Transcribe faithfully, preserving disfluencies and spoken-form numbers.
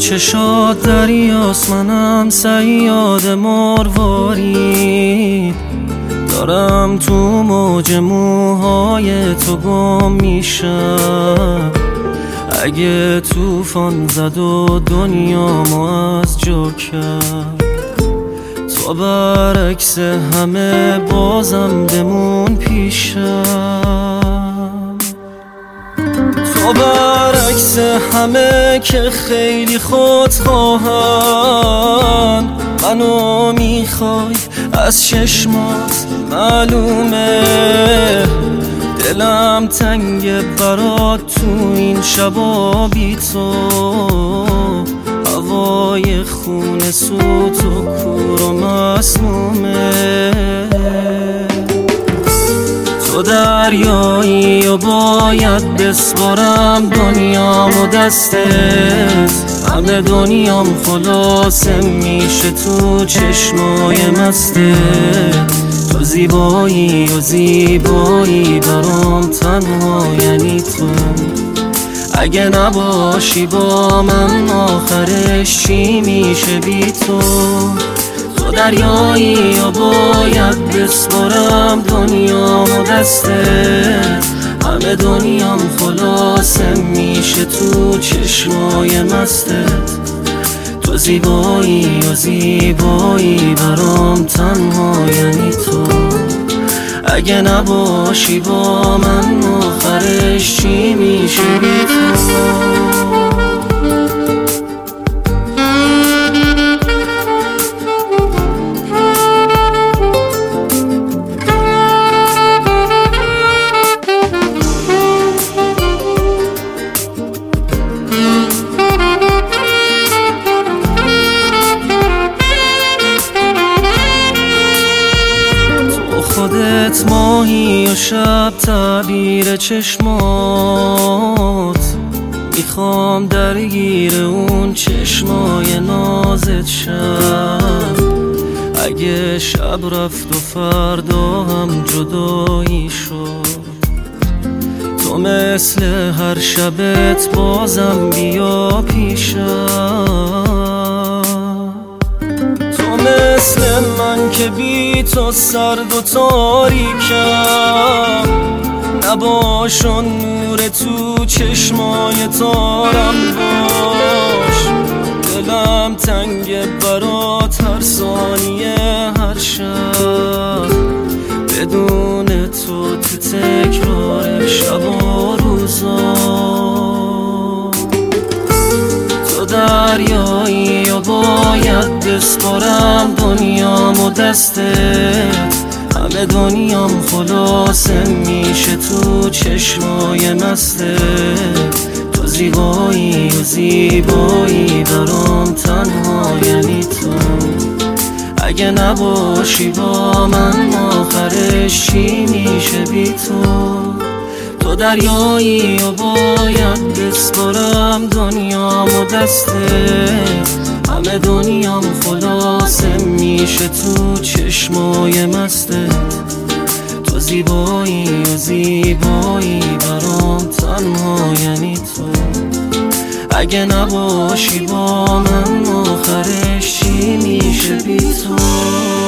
چشات دریاست، منم صیاد مروارید. دارم تو موج موهای تو گم میشم. اگه توفان زد و دنیامو از جا کرد، تو برعکس همه بازم بمون پیشم. تو برعکس همه که خیلی خودخواهن، منو میخوای از چشمات معلومه. دلم تنگ برات تو این شبا بی تو، هوای خون سوت و کور و مسمومه. تو دریایی و باید بسپارم دنیامو دستت. همه دنیام خلاصه میشه تو چشمای مستت. تو زیبایی و زیبایی برام تنها یعنی تو. اگه نباشی با من آخرش چی میشه بی تو؟ تو دریایی و باید بسپارم دنیامو دستت. همه دنیام خلاصه میشه تو چشمای مستت. تو زیبایی و زیبایی برام تنها یعنی تو. اگه نباشی با من آخرش چی میشه بی تو؟ خودت ماهی و شب تعبیر چشمات. میخوام درگیر اون چشمای نازت شم. اگه شب رفت و فردا هم جدایی شد، تو مثل هر شبت بازم بیا پیشم. تو مثل من که بی تو سرد و تاریکم. نباش و نور تو چشمای تارم باش. دلم تنگ برات هر ثانیه هر شب. بدون تو تو تکرار شب و روزا. تو دریایی و باید بسپارم دنیامو دستت. همه دنیام خلاصه میشه تو چشمای مستت. تو زیبایی و زیبایی برام تنها یعنی تو. اگه نباشی با من آخرش چی میشه بی تو؟ تو دریایی و باید بسپارم دنیامو دستت. همه دنیام خلاصه میشه تو چشمای مستت. تو زیبایی و زیبایی برام تنها یعنی تو. اگه نباشی با من آخرش چی میشه بی تو؟